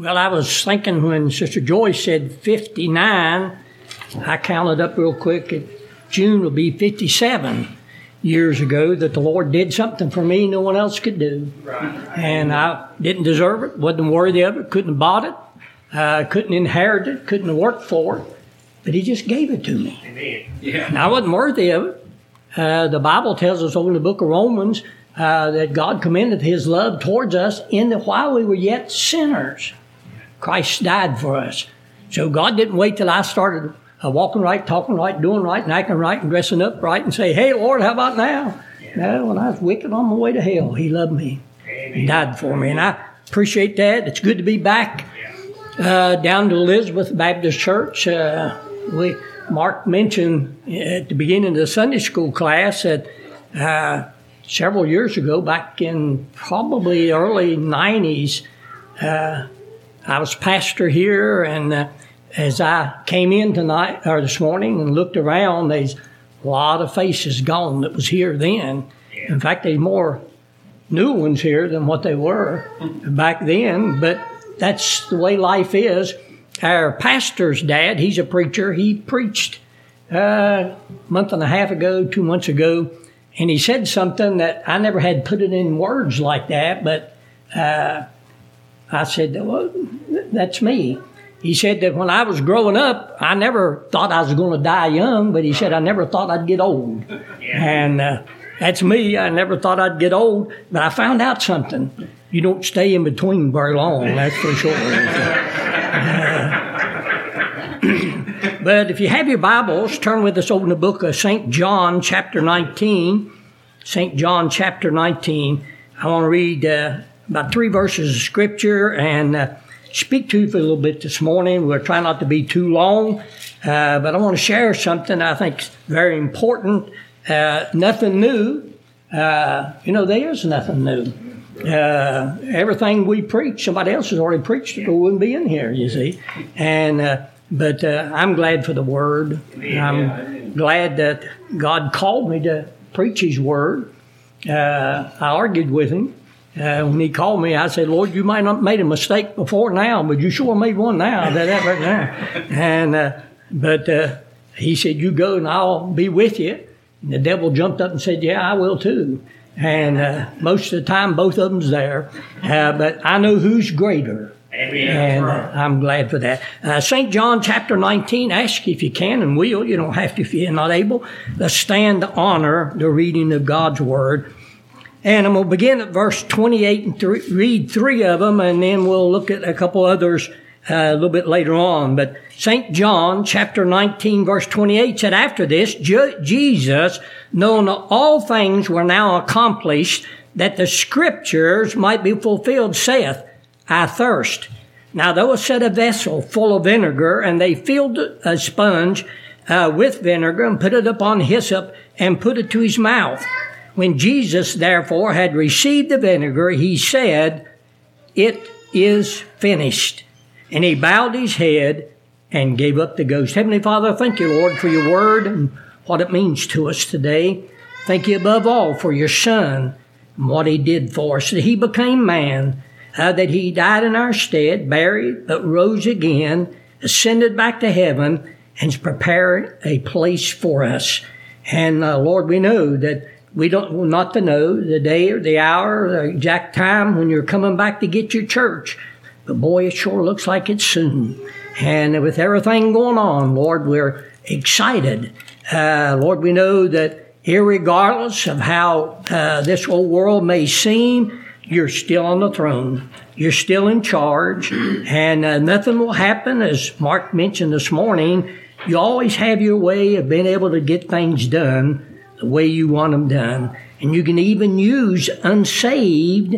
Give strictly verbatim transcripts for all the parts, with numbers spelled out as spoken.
Well, I was thinking when Sister Joyce said fifty-nine, I counted up real quick. It, June will be fifty-seven years ago that the Lord did something for me no one else could do. Right. And I didn't deserve it, wasn't worthy of it, couldn't have bought it, uh, couldn't inherit it, couldn't have worked for it. But He just gave it to me. Amen. Yeah. And I wasn't worthy of it. Uh, the Bible tells us over in the book of Romans uh, that God commended His love towards us in that while we were yet sinners, Christ died for us. So God didn't wait till I started uh, walking right, talking right, doing right, and acting right, and dressing up right, and say, "Hey, Lord, how about now?" Yeah. No, when I was wicked on my way to hell, He loved me. Amen. He died for me, and I appreciate that. It's good to be back uh, down to Elizabeth Baptist Church. Uh, we Mark mentioned at the beginning of the Sunday school class that uh, several years ago, back in probably early nineties, uh, I was pastor here, and uh, as I came in tonight or this morning and looked around, there's a lot of faces gone that was here then. In fact, there's more new ones here than what they were back then, but that's the way life is. Our pastor's dad, he's a preacher. He preached uh, a month and a half ago, two months ago, and he said something that I never had put it in words like that, but uh, I said, well, that's me. He said that when I was growing up, I never thought I was going to die young, but he said I never thought I'd get old. And uh, that's me. I never thought I'd get old, but I found out something. You don't stay in between very long, that's for sure. Uh, but if you have your Bibles, turn with us over in the book of Saint John, chapter nineteen. Saint John, chapter nineteen. I want to read uh, about three verses of Scripture and uh, speak to you for a little bit this morning. We'll try not to be too long, uh, but I want to share something I think is very important. Uh, nothing new. Uh, you know, there's nothing new. Uh, everything we preach, somebody else has already preached it, or wouldn't be in here, you see. And uh, but uh, I'm glad for the Word. I'm glad that God called me to preach His Word. Uh, I argued with Him. Uh, when He called me, I said, "Lord, you might not have made a mistake before now, but you sure made one now." That, that right now. And uh, but uh, He said, "You go, and I'll be with you." And the devil jumped up and said, "Yeah, I will too." And uh, most of the time, both of them's there. Uh, but I know who's greater. Amen. And uh, I'm glad for that. Uh, Saint John chapter nineteen, ask if you can and will. You don't have to if you're not able. Let's stand to honor the reading of God's Word. And I'm going to begin at verse twenty-eight and th- read three of them, and then we'll look at a couple others uh, a little bit later on. But Saint John chapter nineteen, verse twenty-eight said, "After this, Je- Jesus, knowing that all things were now accomplished, that the Scriptures might be fulfilled, saith, I thirst. Now there was set a vessel full of vinegar, and they filled a sponge uh, with vinegar, and put it upon hyssop, and put it to his mouth. When Jesus, therefore, had received the vinegar, he said, It is finished. And he bowed his head and gave up the ghost." Heavenly Father, thank you, Lord, for your Word and what it means to us today. Thank you above all for your Son and what He did for us, that He became man, uh, that He died in our stead, buried, but rose again, ascended back to heaven, and is preparing a place for us. And uh, Lord, we know that we don't not to know the day or the hour, or the exact time when you're coming back to get your church. But boy, it sure looks like it's soon. And with everything going on, Lord, we're excited. Uh, Lord, we know that irregardless of how uh, this old world may seem, you're still on the throne. You're still in charge. And uh, nothing will happen, as Mark mentioned this morning. You always have your way of being able to get things done the way you want them done. And you can even use unsaved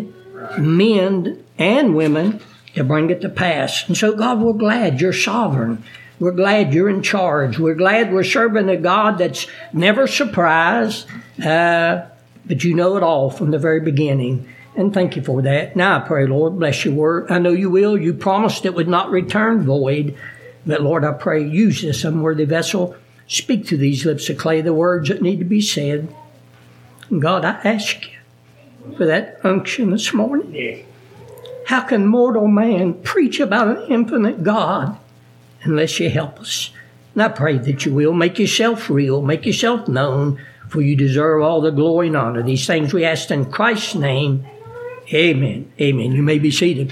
men and women to bring it to pass. And so, God, we're glad you're sovereign. We're glad you're in charge. We're glad we're serving a God that's never surprised, uh, but you know it all from the very beginning. And thank you for that. Now I pray, Lord, bless your word. I know you will. You promised it would not return void. But, Lord, I pray, use this unworthy vessel. Speak to these lips of clay the words that need to be said. And God, I ask you for that unction this morning. How can mortal man preach about an infinite God unless you help us? And I pray that you will. Make yourself real. Make yourself known, for you deserve all the glory and honor. These things we ask in Christ's name. Amen. Amen. You may be seated.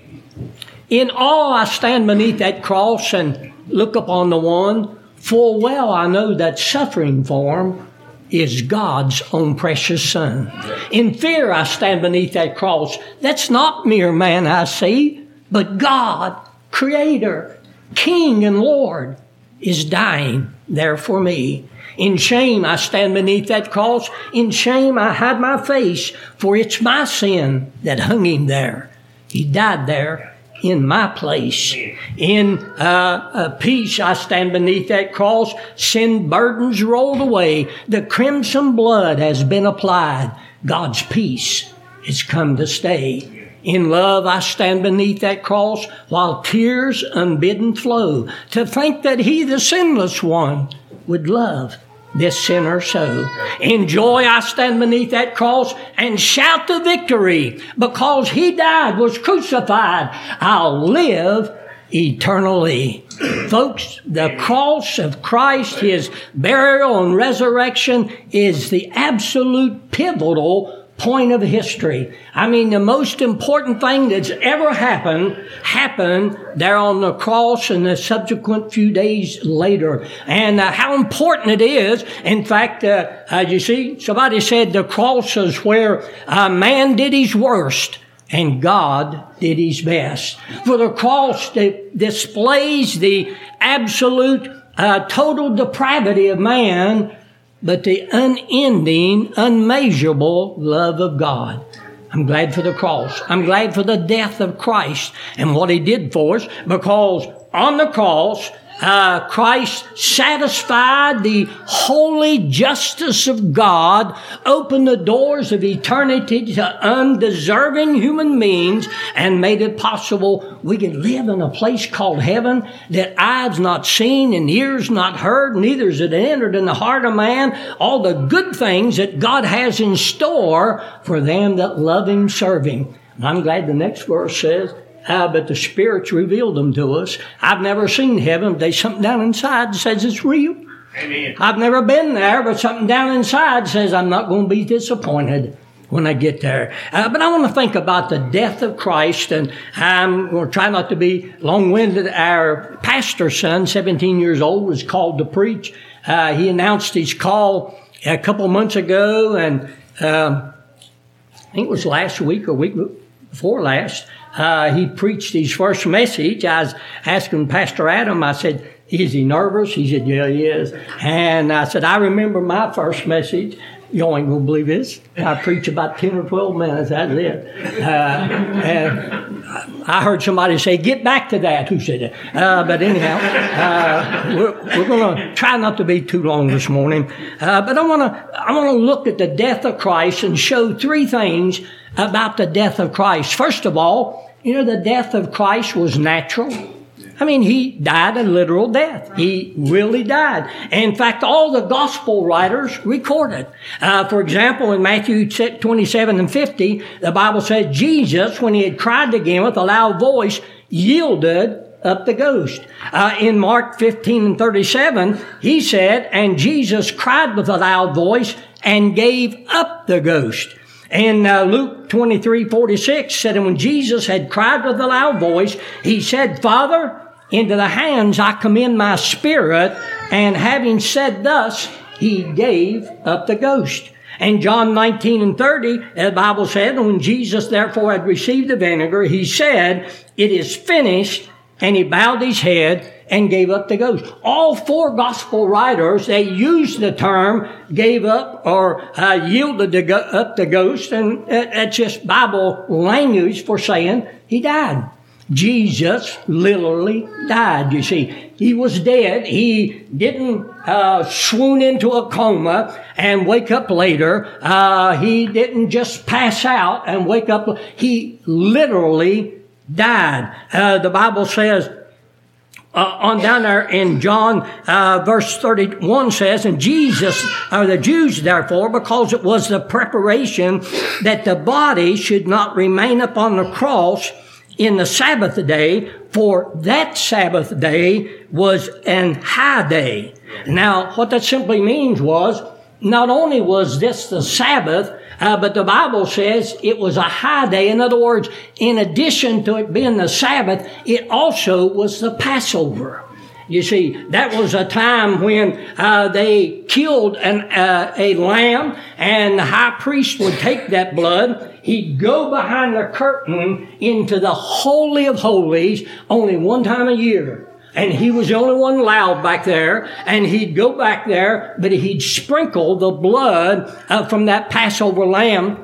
In awe I stand beneath that cross and look upon the one. Full well I know that suffering form is God's own precious Son. In fear I stand beneath that cross. That's not mere man I see, but God, Creator, King and Lord, is dying there for me. In shame I stand beneath that cross. In shame I hide my face, for it's my sin that hung him there. He died there in my place. In uh, uh, peace I stand beneath that cross. Sin burdens rolled away. The crimson blood has been applied. God's peace has come to stay. In love I stand beneath that cross, while tears unbidden flow, to think that he, the sinless one, would love this sinner so. In joy I stand beneath that cross and shout the victory. Because he died, was crucified, I'll live eternally. Folks, the cross of Christ, his burial and resurrection, is the absolute pivotal point of history. I mean, the most important thing that's ever happened, happened there on the cross and the subsequent few days later. And uh, how important it is. In fact, uh, uh, you see, somebody said the cross is where uh, man did his worst and God did his best. For the cross di- displays the absolute, uh, total depravity of man, but the unending, unmeasurable love of God. I'm glad for the cross. I'm glad for the death of Christ and what he did for us, because on the cross, uh, Christ satisfied the holy justice of God, opened the doors of eternity to undeserving human beings, and made it possible we can live in a place called heaven that eyes not seen and ears not heard, neither has it entered in the heart of man, all the good things that God has in store for them that love him, serve him. And I'm glad the next verse says, Uh, but the Spirit's revealed them to us. I've never seen heaven, but there's something down inside that says it's real. Amen. I've never been there, but something down inside says I'm not going to be disappointed when I get there. Uh, but I want to think about the death of Christ, and I'm going to try not to be long-winded. Our pastor's son, seventeen years old, was called to preach. Uh, he announced his call a couple months ago, and um, I think it was last week or week before last. Uh, he preached his first message. I was asking Pastor Adam, I said, is he nervous? He said, yeah, he is. And I said, I remember my first message. You ain't going to believe this. I preached about ten or twelve minutes. That's it. Uh, and I heard somebody say, get back to that. Who said that? Uh, but anyhow, uh, we're, we're going to try not to be too long this morning. Uh, but I want to I want to look at the death of Christ and show three things about the death of Christ. First of all, you know, the death of Christ was natural. I mean, he died a literal death. He really died. In fact, all the gospel writers recorded. Uh, for example, in Matthew twenty-seven and fifty, the Bible says Jesus, when he had cried again with a loud voice, yielded up the ghost. Uh, in Mark fifteen and thirty-seven, he said, and Jesus cried with a loud voice and gave up the ghost. And uh, Luke twenty-three forty-six said, and when Jesus had cried with a loud voice, he said, Father, into the hands I commend my spirit. And having said thus, he gave up the ghost. And John nineteen and thirty, the Bible said, and when Jesus therefore had received the vinegar, he said, it is finished. And he bowed his head and gave up the ghost. All four gospel writers, they used the term gave up or uh, yielded the go- up the ghost, and that's just Bible language for saying he died. Jesus literally died, you see. He was dead. He didn't uh, swoon into a coma and wake up later. Uh, he didn't just pass out and wake up. He literally died. Uh, the Bible says, Uh, on down there in John, uh, verse thirty-one says, and Jesus, or the Jews therefore, because it was the preparation that the body should not remain upon the cross in the Sabbath day, for that Sabbath day was an high day. Now, what that simply means was, not only was this the Sabbath, Uh, but the Bible says it was a high day. In other words, in addition to it being the Sabbath, it also was the Passover. You see, that was a time when uh, they killed an, uh, a lamb, and the high priest would take that blood. He'd go behind the curtain into the Holy of Holies only one time a year. And he was the only one allowed back there, and he'd go back there, but he'd sprinkle the blood uh, from that Passover lamb.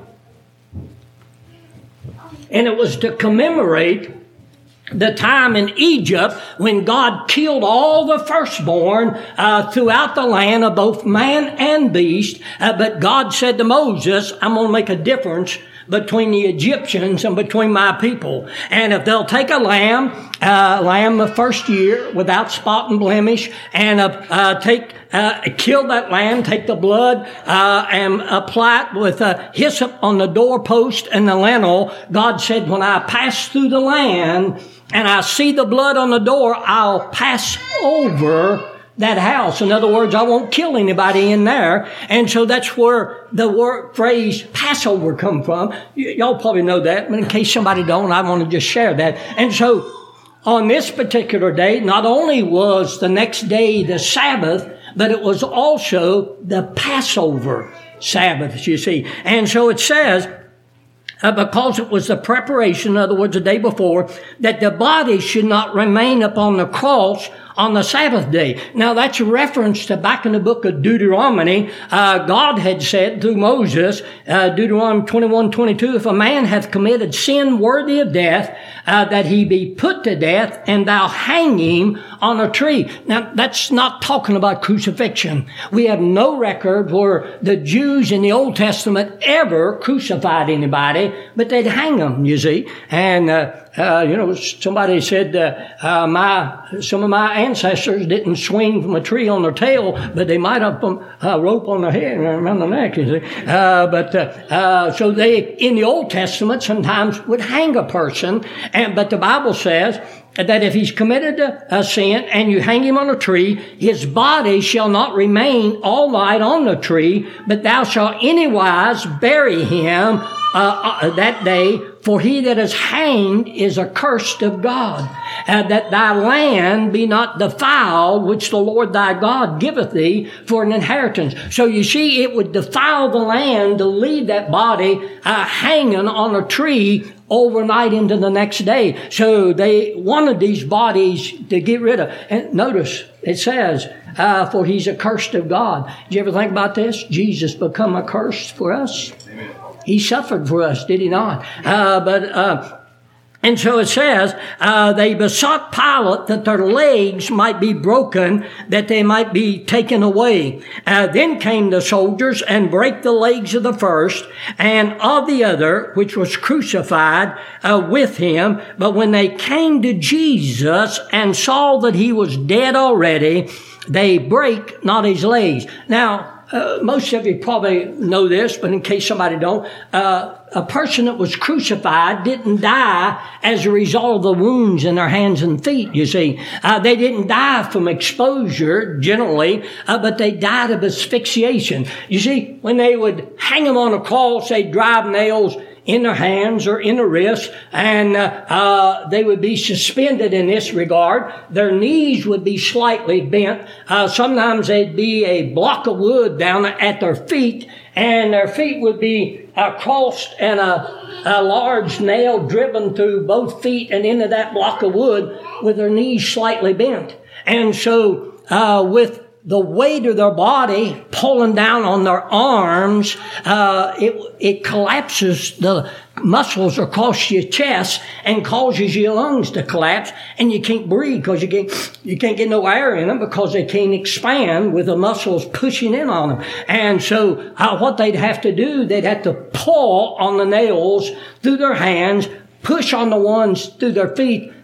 And it was to commemorate the time in Egypt when God killed all the firstborn uh, throughout the land of both man and beast. Uh, but God said to Moses, I'm going to make a difference between the Egyptians and between my people. And if they'll take a lamb, uh, lamb the first year without spot and blemish, and uh, uh, take uh, kill that lamb, take the blood uh, and apply it with uh, hyssop on the doorpost and the lintel. God said, when I pass through the land and I see the blood on the door, I'll pass over that house. In other words, I won't kill anybody in there. And so that's where the word phrase Passover come from. Y- y'all probably know that, but in case somebody don't, I want to just share that. And so on this particular day, not only was the next day the Sabbath, but it was also the Passover Sabbath, you see. And so it says, Uh, because it was the preparation, in other words, the day before, that the body should not remain upon the cross on the Sabbath day. Now, that's a reference to back in the book of Deuteronomy. Uh, God had said through Moses, uh, Deuteronomy twenty-one twenty-two, if a man hath committed sin worthy of death, uh, that he be put to death, and thou hang him on a tree. Now, that's not talking about crucifixion. We have no record where the Jews in the Old Testament ever crucified anybody, but they'd hang them, you see. And, uh, uh, you know, somebody said, uh, uh, my, some of my ancestors didn't swing from a tree on their tail, but they might have put a rope on their head and around the neck, you see. Uh, but, uh, uh, so they, in the Old Testament, sometimes would hang a person. And, but the Bible says that if he's committed a sin and you hang him on a tree, his body shall not remain all night on the tree, but thou shalt anywise bury him uh, uh, that day, for he that is hanged is accursed of God, uh, that thy land be not defiled, which the Lord thy God giveth thee for an inheritance. So you see, it would defile the land to leave that body uh, hanging on a tree overnight into the next day. So they wanted these bodies to get rid of. And notice, it says, uh, for he's accursed of God. Did you ever think about this? Jesus become a curse for us. Amen. He suffered for us, did he not? Uh, but, uh, and so it says, uh, they besought Pilate that their legs might be broken, that they might be taken away. Uh, then came the soldiers and brake the legs of the first and of the other, which was crucified uh, with him. But when they came to Jesus and saw that he was dead already, they brake not his legs. Now, Uh, most of you probably know this, but in case somebody don't, uh, a person that was crucified didn't die as a result of the wounds in their hands and feet, you see. Uh, they didn't die from exposure, generally, uh, but they died of asphyxiation. You see, when they would hang them on a cross, they'd drive nails in their hands or in their wrists, and uh, uh, they would be suspended in this regard. Their knees would be slightly bent. Uh, sometimes they'd be a block of wood down at their feet, and their feet would be uh, crossed and a, a large nail driven through both feet and into that block of wood with their knees slightly bent. And so uh, with the weight of their body pulling down on their arms, uh, it, it collapses the muscles across your chest and causes your lungs to collapse, and you can't breathe because you can't, you can't get no air in them because they can't expand with the muscles pushing in on them. And so uh, what they'd have to do, they'd have to pull on the nails through their hands, push on the ones through their feet,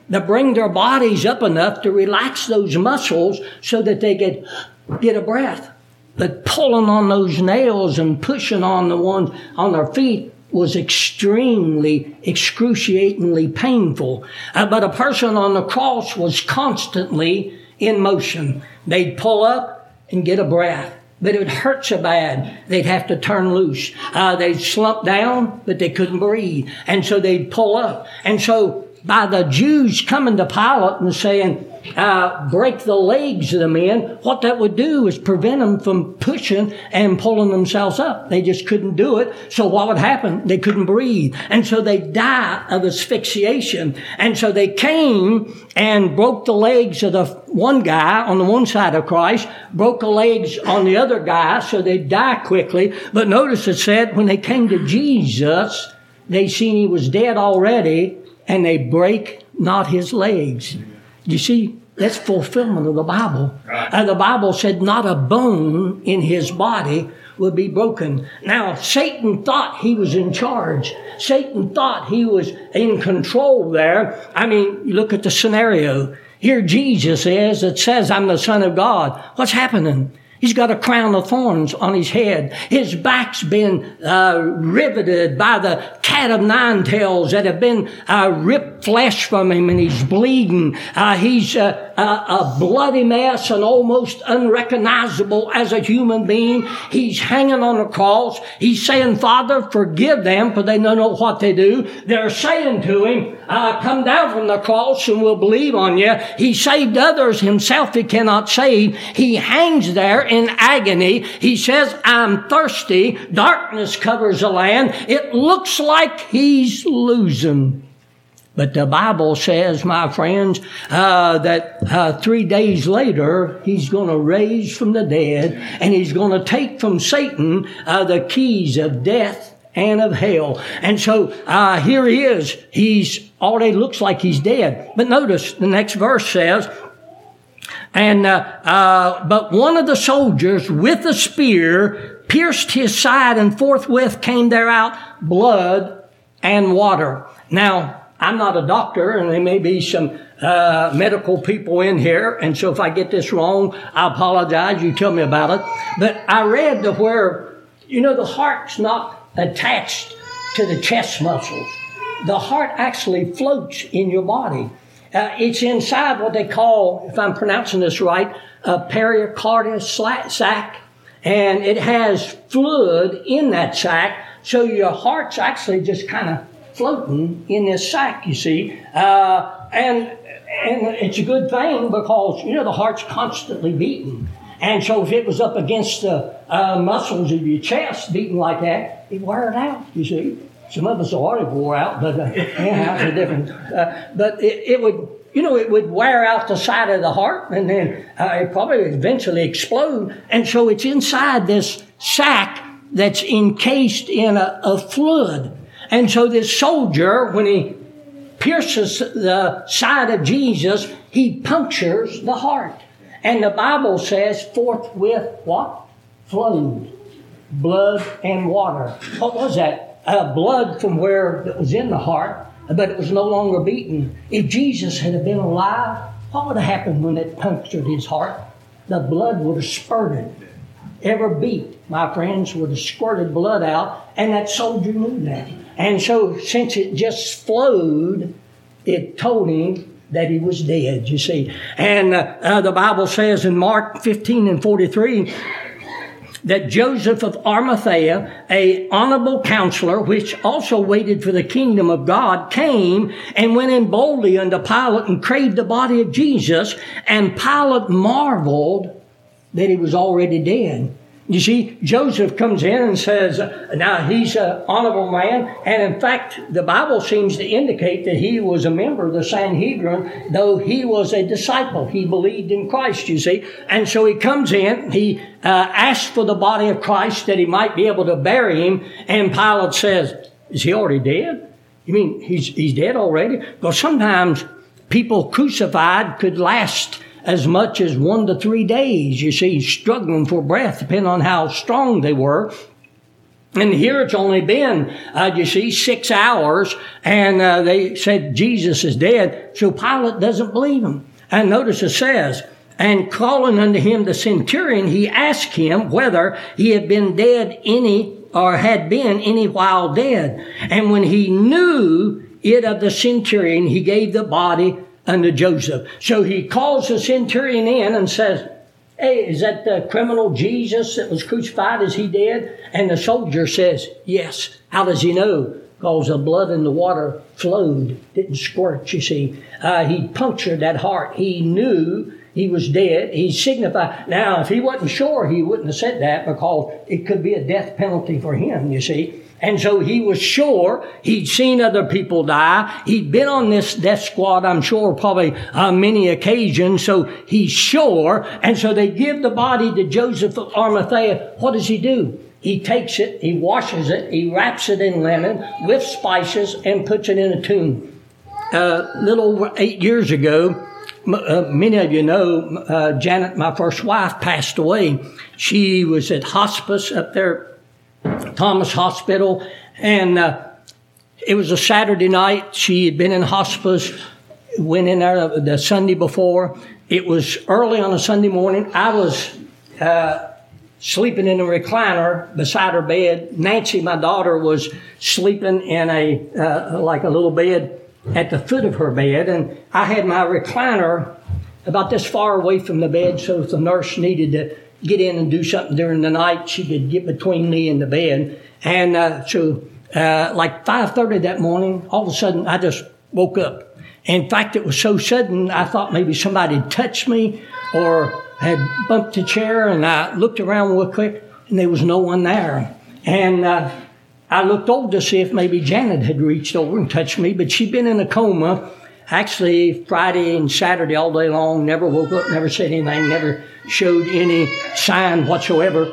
to bring their bodies up enough to relax those muscles so that they could get a breath. But pulling on those nails and pushing on the ones on their feet was extremely, excruciatingly painful. Uh, but a person on the cross was constantly in motion. They'd pull up and get a breath, but it would hurt so bad they'd have to turn loose. Uh, they'd slump down, but they couldn't breathe. And so they'd pull up. And so by the Jews coming to Pilate and saying, uh, break the legs of the men, what that would do is prevent them from pushing and pulling themselves up. They just couldn't do it. So what would happen? They couldn't breathe. And so they'd die of asphyxiation. And so they came and broke the legs of the one guy on the one side of Christ, broke the legs on the other guy so they'd die quickly. But notice it said when they came to Jesus, they seen he was dead already, and they break not his legs. You see, that's fulfillment of the Bible. And the Bible said not a bone in his body would be broken. Now, Satan thought he was in charge. Satan thought he was in control there. I mean, you look at the scenario. Here Jesus is that says, I'm the Son of God. What's happening? He's got a crown of thorns on his head. His back's been uh, riveted by the cat of nine tails that have been uh, ripped flesh from him, and he's bleeding. Uh, he's uh, a, a bloody mess and almost unrecognizable as a human being. He's hanging on the cross. He's saying, Father, forgive them, for they don't know what they do. They're saying to him, uh, come down from the cross and we'll believe on you. He saved others. Himself he cannot save. He hangs there in agony. He says, I'm thirsty. Darkness covers the land. It looks like he's losing. But the Bible says, my friends, uh, that uh, three days later, he's going to raise from the dead, and he's going to take from Satan uh, the keys of death and of hell. And so uh, here he is. He's already looks like he's dead. But notice the next verse says, And, uh, uh, but one of the soldiers with a spear pierced his side, and forthwith came there out blood and water. Now, I'm not a doctor, and there may be some, uh, medical people in here. And so if I get this wrong, I apologize. You tell me about it. But I read to where, you know, the heart's not attached to the chest muscles. The heart actually floats in your body. Uh, it's inside what they call, if I'm pronouncing this right, a pericardial sac, and it has fluid in that sac, so your heart's actually just kind of floating in this sac, you see. Uh, and and it's a good thing because, you know, the heart's constantly beating. And so if it was up against the uh, muscles of your chest beating like that, it'd wear it out, you see. Some of us already wore out, but uh, anyhow, it's a different. Uh, but it, it would, you know, it would wear out the side of the heart, and then uh, it probably would eventually explode. And so it's inside this sac that's encased in a, a fluid. And so this soldier, when he pierces the side of Jesus, he punctures the heart. And the Bible says, forthwith what? Flowed blood and water. What was that? Uh, blood from where it was in the heart, but it was no longer beating. If Jesus had been alive, what would have happened when it punctured his heart? The blood would have spurted. Every beat, my friends, would have squirted blood out, and that soldier knew that. And so since it just flowed, it told him that he was dead, you see. And uh, uh, the Bible says in Mark fifteen and forty-three, that Joseph of Arimathea, a honorable counselor, which also waited for the kingdom of God, came and went in boldly unto Pilate and craved the body of Jesus. And Pilate marveled that he was already dead. You see, Joseph comes in and says, now he's an honorable man. And in fact, the Bible seems to indicate that he was a member of the Sanhedrin, though he was a disciple. He believed in Christ, you see. And so he comes in, he uh, asks for the body of Christ that he might be able to bury him. And Pilate says, is he already dead? You mean he's, he's dead already? Because sometimes people crucified could last as much as one to three days, you see, struggling for breath, depending on how strong they were. And here it's only been, uh, you see, six hours, and uh, they said Jesus is dead. So Pilate doesn't believe him. And notice it says, and calling unto him the centurion, he asked him whether he had been dead any, or had been any while dead. And when he knew it of the centurion, he gave the body unto Joseph. So he calls the centurion in and says, hey, is that the criminal Jesus that was crucified? Is he dead? And the soldier says, yes. How does he know? Because the blood and the water flowed, didn't squirt, you see. Uh, he punctured that heart. He knew he was dead. He signified. Now, if he wasn't sure, he wouldn't have said that, because it could be a death penalty for him, you see. And so he was sure. He'd seen other people die. He'd been on this death squad, I'm sure, probably uh, many occasions. So he's sure. And so they give the body to Joseph of Arimathea. What does he do? He takes it, he washes it, he wraps it in linen with spices and puts it in a tomb. A uh, little over eight years ago, uh, many of you know, uh, Janet, my first wife, passed away. She was at hospice up there, Thomas Hospital, and uh, it was a Saturday night. She had been in hospice, went in there the Sunday before. It was early on a Sunday morning. I was uh, sleeping in a recliner beside her bed. Nancy, my daughter, was sleeping in a uh, like a little bed at the foot of her bed, and I had my recliner about this far away from the bed, so if the nurse needed to get in and do something during the night, she could get between me and the bed. And uh, so uh, like five thirty that morning, all of a sudden I just woke up. In fact, it was so sudden, I thought maybe somebody had touched me or had bumped the chair, and I looked around real quick, and there was no one there. And uh, I looked over to see if maybe Janet had reached over and touched me, but she'd been in a coma. Actually, Friday and Saturday all day long, never woke up, never said anything, never showed any sign whatsoever.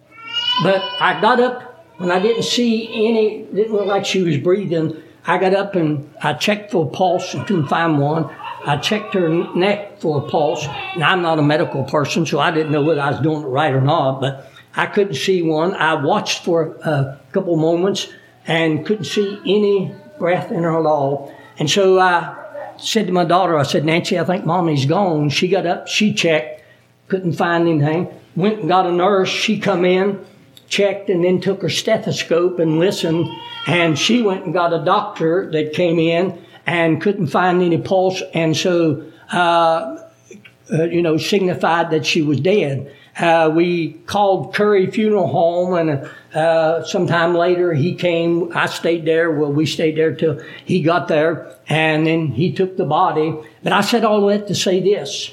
But I got up when I didn't see any, didn't look like she was breathing. I got up and I checked for a pulse and couldn't find one. I checked her neck for a pulse. Now, I'm not a medical person, so I didn't know whether I was doing it right or not, but I couldn't see one. I watched for a couple moments and couldn't see any breath in her at all. And so I said to my daughter, I said, Nancy, I think Mommy's gone. She got up, she checked, couldn't find anything. Went and got a nurse. She come in, checked, and then took her stethoscope and listened. And she went and got a doctor that came in and couldn't find any pulse. And so, uh, uh, you know, signified that she was dead. Uh, we called Curry Funeral Home, and uh, sometime later he came. I stayed there. Well, we stayed there till he got there, and then he took the body. But I said all that to say this.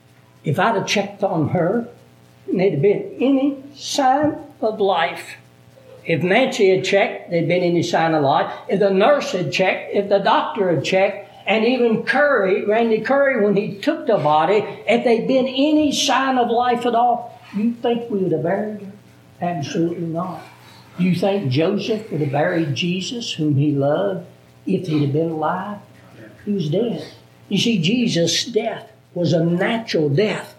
If I'd have checked on her, and there'd have been any sign of life. If Nancy had checked, there'd been any sign of life. If the nurse had checked, if the doctor had checked, and even Curry, Randy Curry, when he took the body, if there'd been any sign of life at all, you think we would have buried her? Absolutely not. Do you think Joseph would have buried Jesus, whom he loved, if he'd have been alive? He was dead. You see, Jesus' death was a natural death.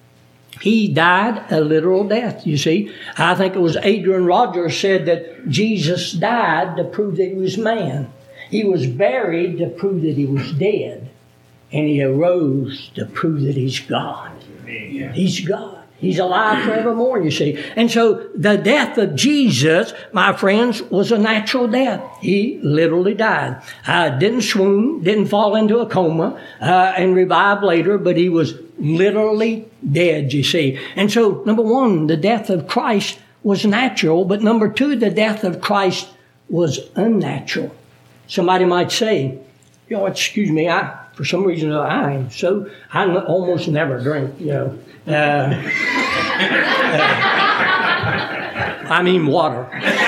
He died a literal death, you see. I think it was Adrian Rogers said that Jesus died to prove that he was man. He was buried to prove that he was dead. And he arose to prove that he's God. He's God. He's alive forevermore, you see. And so the death of Jesus, my friends, was a natural death. He literally died. Uh, didn't swoon, didn't fall into a coma, uh, and revive later, but he was literally dead, you see. And so, number one, the death of Christ was natural, but number two, the death of Christ was unnatural. Somebody might say, you know, excuse me, I, for some reason, I am so, I almost never drink, you know. Uh, uh, I mean water.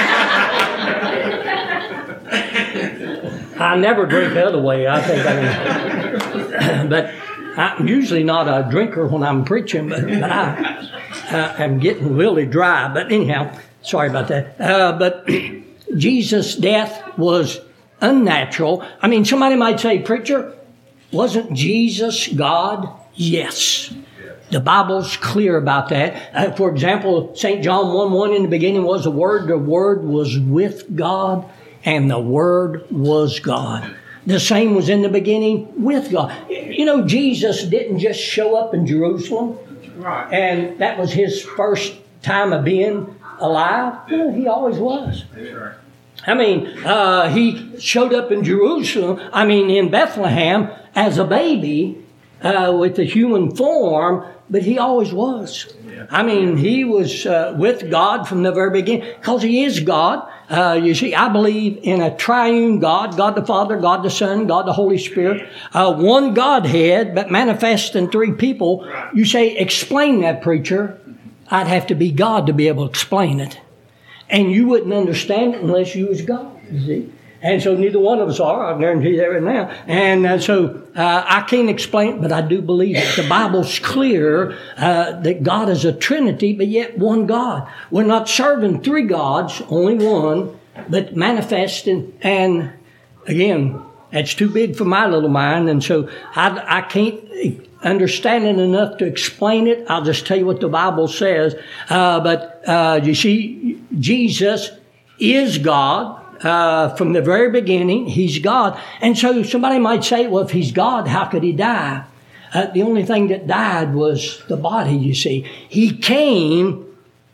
I never drink the other way, I think. I mean, but I'm usually not a drinker when I'm preaching, but, but I uh, am getting really dry. But anyhow, sorry about that. Uh, but Jesus' death was unnatural. I mean, somebody might say, preacher, wasn't Jesus God? Yes. The Bible's clear about that. Uh, for example, Saint John one one, in the beginning was the Word. The Word was with God, and the Word was God. The same was in the beginning with God. You know, Jesus didn't just show up in Jerusalem, right, and that was his first time of being alive. You know, he always was. Right. I mean, uh, he showed up in Jerusalem, I mean, in Bethlehem as a baby uh, with a human form, but he always was. Yeah. I mean, he was uh, with God from the very beginning because he is God. Uh, you see, I believe in a triune God, God the Father, God the Son, God the Holy Spirit, uh, one Godhead, but manifest in three people. You say, explain that, preacher. I'd have to be God to be able to explain it. And you wouldn't understand it unless you was God, you see. And so neither one of us are, I guarantee that right now. And uh, so uh, I can't explain it, but I do believe it. The Bible's clear uh, that God is a Trinity, but yet one God. We're not serving three gods, only one, but manifesting. And again, that's too big for my little mind. And so I, I can't understand it enough to explain it. I'll just tell you what the Bible says. Uh, but uh, you see, Jesus is God. Uh, from the very beginning, he's God. And so somebody might say, well, if he's God, how could he die? Uh, the only thing that died was the body, you see. He came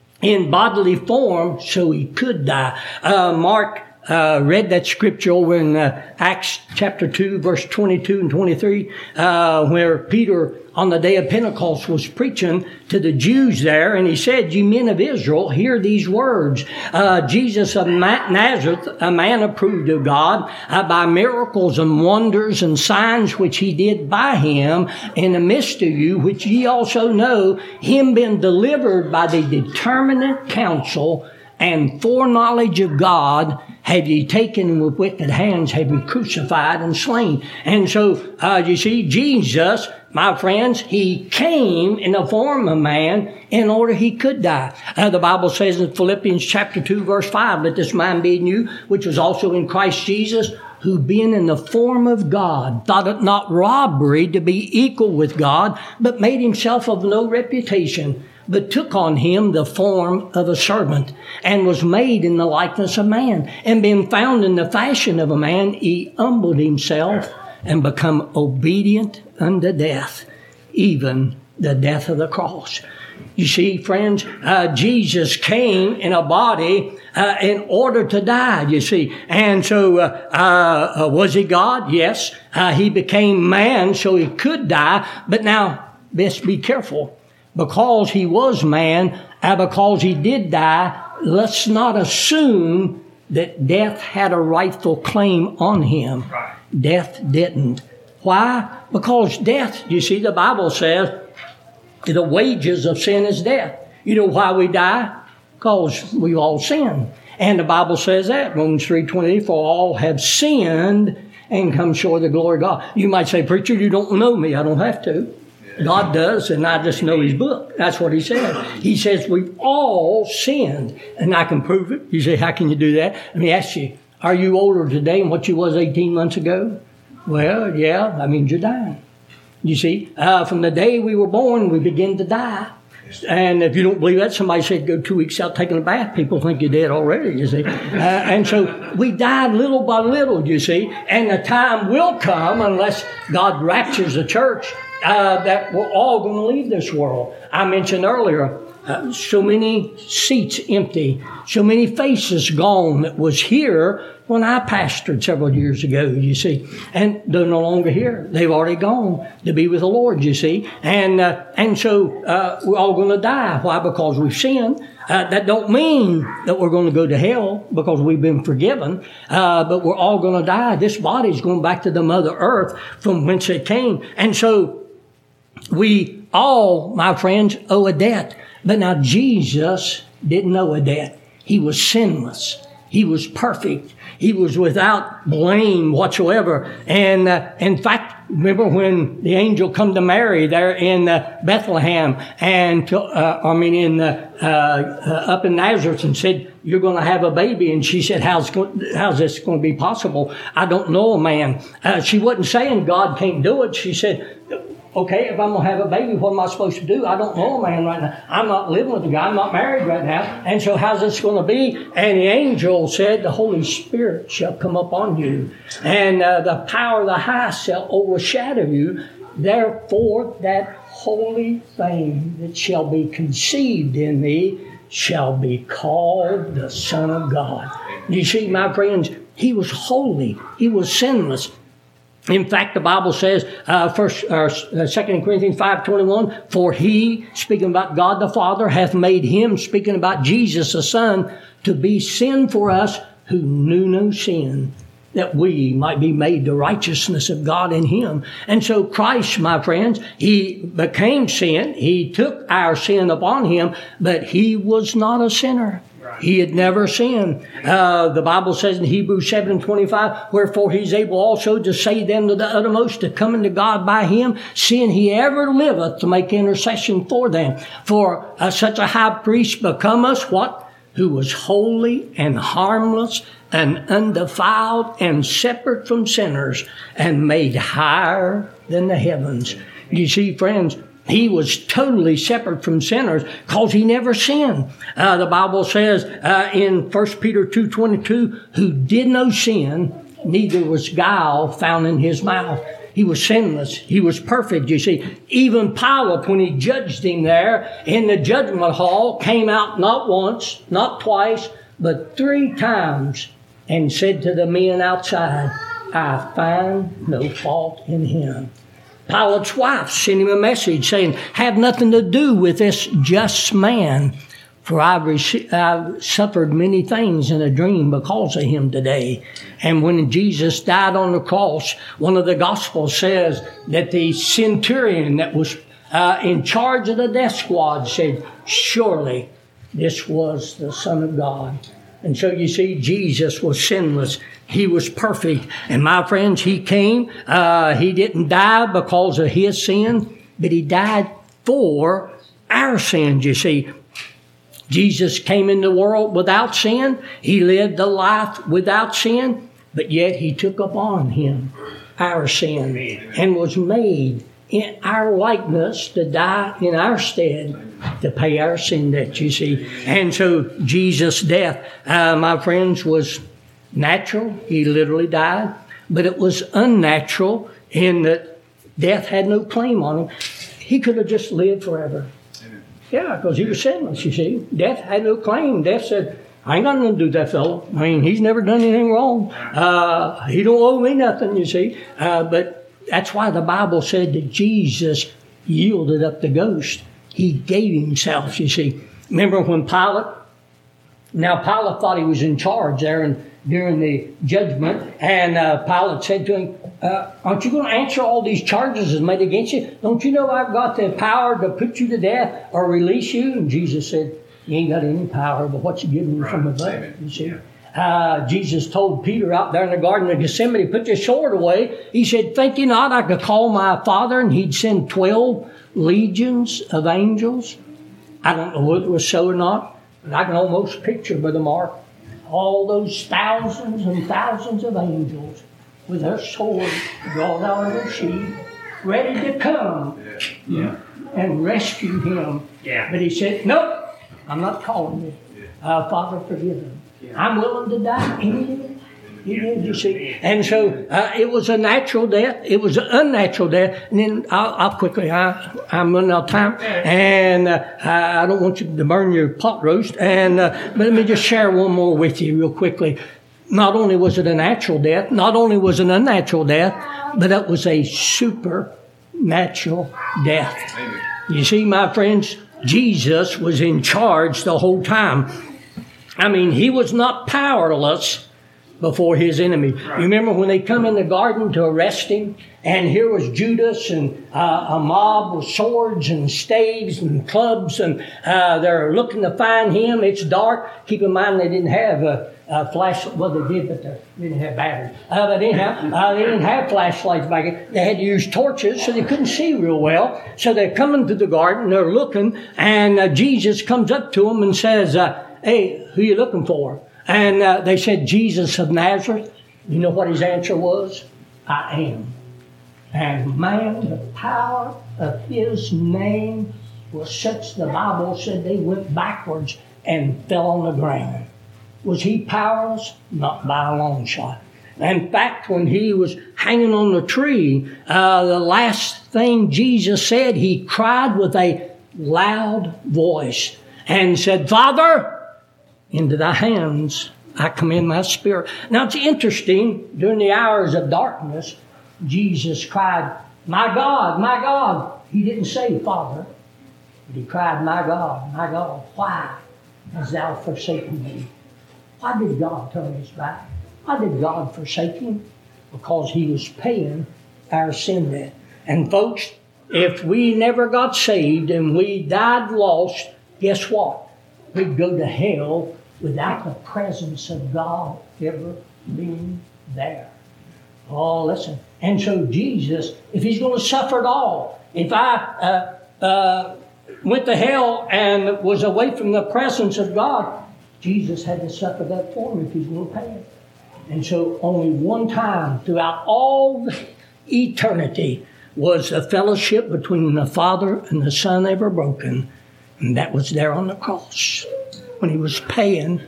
in bodily form so he could die. Uh, Mark uh, read that scripture over in uh, Acts chapter two, verse twenty-two and twenty-three, uh, where Peter on the day of Pentecost was preaching to the Jews there, and he said, "You men of Israel, hear these words. Uh, Jesus of Nazareth, a man approved of God uh, by miracles and wonders and signs which he did by him in the midst of you, which ye also know, him being delivered by the determinate counsel and foreknowledge of God, have ye taken with wicked hands, have ye crucified and slain." And so, uh, you see, Jesus, my friends, he came in the form of man in order he could die. Uh, the Bible says in Philippians chapter two, verse five, "Let this mind be in you, which was also in Christ Jesus, who being in the form of God, thought it not robbery to be equal with God, but made himself of no reputation, but took on him the form of a servant, and was made in the likeness of man. And being found in the fashion of a man, he humbled himself and become obedient unto death, even the death of the cross." You see, friends, uh, Jesus came in a body uh, in order to die, you see. And so, uh, uh, was he God? Yes. Uh, he became man so he could die. But now, let's be careful. Because he was man, and because he did die, let's not assume that death had a rightful claim on him. Right. Death didn't. Why? Because death, you see, the Bible says, the wages of sin is death. You know why we die? Because we all sinned. And the Bible says that, Romans three twenty, "For all have sinned and come short of the glory of God." You might say, "Preacher, you don't know me." I don't have to. God does, and I just know his book. That's what he said. He says we've all sinned, and I can prove it. You say, how can you do that? Let me ask you, are you older today than what you was eighteen months ago? Well, yeah, that means you're dying. You see, uh, from the day we were born, we begin to die. And if you don't believe that, somebody said go two weeks out taking a bath. People think you're dead already, you see. Uh, and so we died little by little, you see. And the time will come, unless God raptures the church, Uh, that we're all going to leave this world. I mentioned earlier, uh, so many seats empty, so many faces gone that was here when I pastored several years ago, you see. And they're no longer here. They've already gone to be with the Lord, you see. And uh, and so uh, we're all going to die. Why? Because we've sinned. Uh, that don't mean that we're going to go to hell because we've been forgiven, uh, but we're all going to die. This body's going back to the Mother Earth from whence it came. And so we all, my friends, owe a debt. But now Jesus didn't owe a debt. He was sinless. He was perfect. He was without blame whatsoever. And uh, in fact, remember when the angel come to Mary there in uh, Bethlehem and, uh, I mean, in uh, uh, up in Nazareth and said, "You're going to have a baby." And she said, how's, how's this going to be possible? I don't know a man. Uh, she wasn't saying God can't do it. She said, Okay, if I'm going to have a baby, what am I supposed to do? I don't know a man right now. I'm not living with a guy. I'm not married right now. And so how's this going to be? And the angel said, the Holy Spirit shall come upon you, and uh, the power of the highest shall overshadow you. Therefore, that holy thing that shall be conceived in thee shall be called the Son of God. You see, my friends, he was holy. He was sinless. In fact, the Bible says, uh, first, uh, Second Corinthians five twenty-one, for he, speaking about God the Father, hath made him, speaking about Jesus the Son, to be sin for us who knew no sin, that we might be made the righteousness of God in him. And so Christ, my friends, he became sin. He took our sin upon him, but he was not a sinner. He had never sinned. Uh, the Bible says in Hebrews seven twenty-five, wherefore he's able also to save them to the uttermost, to come into God by him, seeing he ever liveth to make intercession for them. For uh, such a high priest become us, what? Who was holy and harmless and undefiled and separate from sinners and made higher than the heavens. You see, friends, he was totally separate from sinners because he never sinned. Uh, the Bible says uh, in First Peter two twenty-two, who did no sin, neither was guile found in his mouth. He was sinless. He was perfect, you see. Even Pilate, when he judged him there in the judgment hall, came out not once, not twice, but three times and said to the men outside, I find no fault in him. Pilate's wife sent him a message saying, have nothing to do with this just man, for I've, received, I've suffered many things in a dream because of him today. And when Jesus died on the cross, one of the Gospels says that the centurion that was uh, in charge of the death squad said, surely this was the Son of God. And so you see, Jesus was sinless. He was perfect. And my friends, he came. Uh, he didn't die because of his sin, but he died for our sins, you see. Jesus came in the world without sin. He lived a life without sin, but yet he took upon him our sin and was made in our likeness to die in our stead to pay our sin debt, you see. And so Jesus' death, uh, my friends, was natural. He literally died. But it was unnatural in that death had no claim on him. He could have just lived forever. Amen. Yeah, because he was sinless, you see. Death had no claim. Death said, I ain't got nothing to do with that fellow. I mean, he's never done anything wrong. Uh, he don't owe me nothing, you see. Uh, but that's why the Bible said that Jesus yielded up the ghost. He gave himself, you see. Remember when Pilate, now Pilate thought he was in charge there in, during the judgment, and uh, Pilate said to him, uh, aren't you going to answer all these charges that's made against you? Don't you know I've got the power to put you to death or release you? And Jesus said, you ain't got any power but what you given me right. from above, you see. Yeah. Uh, Jesus told Peter out there in the Garden of Gethsemane, put your sword away. He said, think you not I could call my Father and he'd send twelve legions of angels? I don't know whether it was so or not, but I can almost picture, Brother Mark, all those thousands and thousands of angels with their swords drawn out of their sheath, ready to come yeah. and rescue him. Yeah. But he said, nope, I'm not calling you. Uh, Father, forgive them. I'm willing to die anyway. You see, and so uh, it was a natural death. It was an unnatural death. And then I'll, I'll quickly, I, I'm running out of time, and uh, I don't want you to burn your pot roast. And uh, but let me just share one more with you real quickly. Not only was it a natural death, not only was it an unnatural death, but it was a supernatural death. Amen. You see, my friends, Jesus was in charge the whole time. I mean, he was not powerless before his enemy. Right. You remember when they come in the garden to arrest him, and here was Judas and uh, a mob with swords and staves and clubs, and uh, they're looking to find him. It's dark. Keep in mind they didn't have a, a flash. Well, they did, but they didn't have batteries. Uh, they didn't have uh, they didn't have flashlights back then. They had to use torches, so they couldn't see real well. So they're coming to the garden. They're looking, and uh, Jesus comes up to them and says, uh, "Hey, who you looking for?" And uh, they said, Jesus of Nazareth. You know what his answer was? I am. And man, the power of his name was such, the Bible said they went backwards and fell on the ground. Was he powerless? Not by a long shot. In fact, when he was hanging on the tree, uh, the last thing Jesus said, he cried with a loud voice and said, Father, into thy hands I commend my spirit. Now it's interesting, during the hours of darkness, Jesus cried, my God, my God. He didn't say Father, but he cried, my God, my God, why hast thou forsaken me? Why did God turn his back? Why did God forsake him? Because he was paying our sin debt. And folks, if we never got saved and we died lost, guess what? We'd go to hell without the presence of God ever being there. Oh, listen. And so Jesus, if he's going to suffer it all, if I uh, uh, went to hell and was away from the presence of God, Jesus had to suffer that for me if he's going to pay it. And so only one time throughout all eternity was a fellowship between the Father and the Son ever broken. And that was there on the cross when he was paying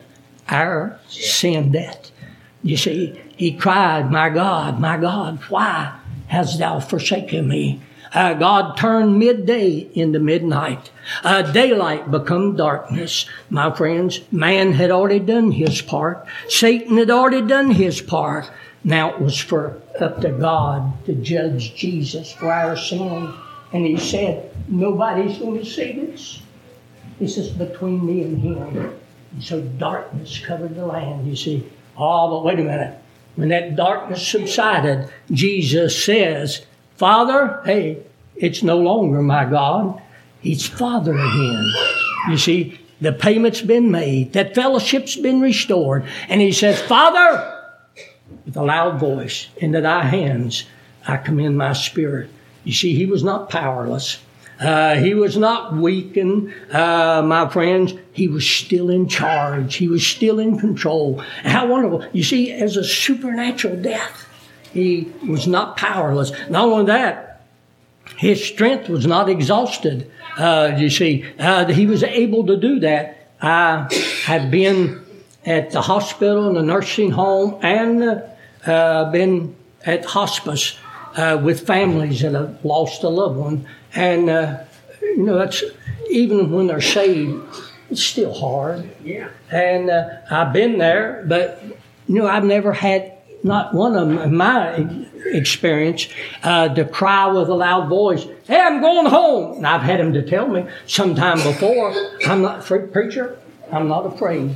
our sin debt. You see, he cried, my God, my God, why hast thou forsaken me? Uh, God turned midday into midnight. Uh, daylight become darkness. My friends, man had already done his part. Satan had already done his part. Now it was for up to God to judge Jesus for our sin. And he said, nobody's going to see this. This is between me and him. And so darkness covered the land, you see. Oh, but wait a minute. When that darkness subsided, Jesus says, Father, hey, it's no longer my God. He's Father again. You see, the payment's been made. That fellowship's been restored. And he says, Father, with a loud voice, into thy hands I commend my spirit. You see, he was not powerless. Uh, he was not weakened, uh, my friends. He was still in charge. He was still in control. And how wonderful. You see, as a supernatural death, he was not powerless. Not only that, his strength was not exhausted. Uh, you see, uh, he was able to do that. I have been at the hospital and the nursing home and uh, uh, been at hospice uh, with families that have lost a loved one. And, uh, you know, that's even when they're saved, it's still hard. Yeah. And uh, I've been there, but, you know, I've never had, not one of them in my experience, uh, to cry with a loud voice, hey, I'm going home. And I've had them to tell me sometime before, I'm not afraid, preacher, I'm not afraid.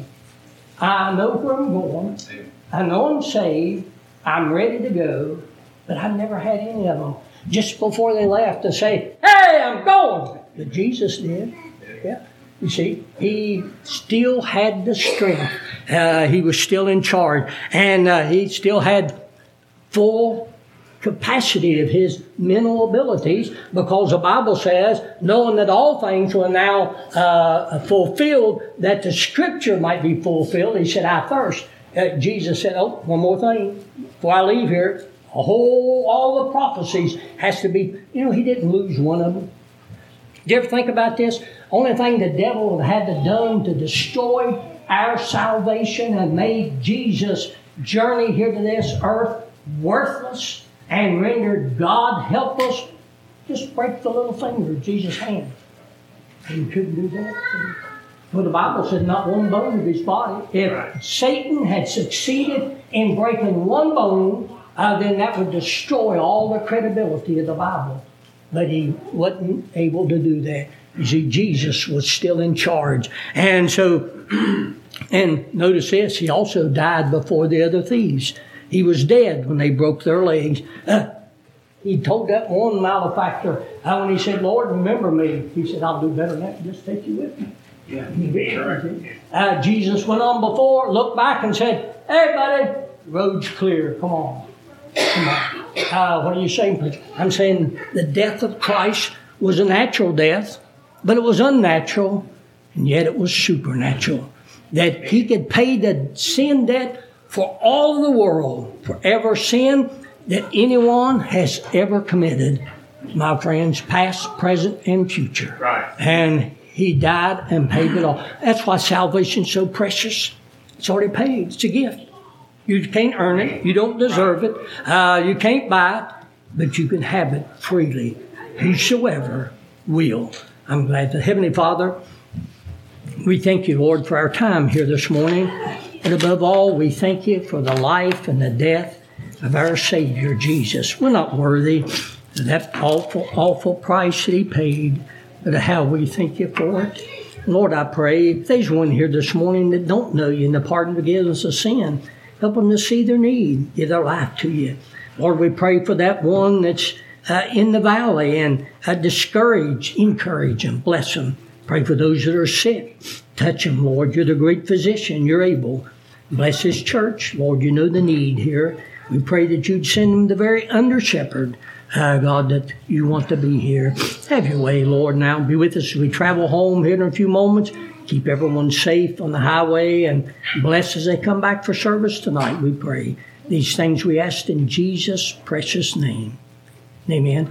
I know where I'm going. I know I'm saved. I'm ready to go. But I've never had any of them just before they left to say, hey, I'm going. But Jesus did. Yeah. You see, he still had the strength. Uh, he was still in charge. And uh, he still had full capacity of his mental abilities, because the Bible says, knowing that all things were now uh, fulfilled, that the scripture might be fulfilled. He said, I thirst. Uh, Jesus said, oh, one more thing before I leave here. A whole, all the prophecies has to be, you know, he didn't lose one of them. Did you ever think about this? Only thing the devil had to done to destroy our salvation and made Jesus' journey here to this earth worthless and rendered God helpless, just break the little finger of Jesus' hand. And he couldn't do that. Well, the Bible said not one bone of his body. If Satan had succeeded in breaking one bone, Uh, then that would destroy all the credibility of the Bible. But he wasn't able to do that. You see, Jesus was still in charge. And so, and notice this, he also died before the other thieves. He was dead when they broke their legs. Uh, he told that one malefactor, uh, when he said, Lord, remember me. He said, I'll do better than that. Just take you with me. Yeah. Uh, Jesus went on before, looked back and said, hey, buddy, road's clear. Come on. Come on. Uh, what are you saying, preacher? I'm saying the death of Christ was a natural death, but it was unnatural, and yet it was supernatural. That he could pay the sin debt for all of the world, for every sin that anyone has ever committed, my friends, past, present, and future. Right. And he died and paid it all. That's why salvation's so precious. It's already paid. It's a gift. You can't earn it. You don't deserve it. Uh, you can't buy it, but you can have it freely. Whosoever will. I'm glad that Heavenly Father, we thank you, Lord, for our time here this morning. And above all, we thank you for the life and the death of our Savior, Jesus. We're not worthy of that awful, awful price that he paid, but how we thank you for it. Lord, I pray, if there's one here this morning that don't know you and the pardon and forgiveness of sin, help them to see their need, give their life to you. Lord, we pray for that one that's uh, in the valley and uh, discouraged, encourage them, bless them. Pray for those that are sick. Touch them, Lord. You're the great physician. You're able. Bless this church. Lord, you know the need here. We pray that you'd send them the very under-shepherd, uh, God, that you want to be here. Have your way, Lord, now. Be with us as we travel home here in a few moments. Keep everyone safe on the highway and bless as they come back for service tonight, we pray. These things we ask in Jesus' precious name. Amen.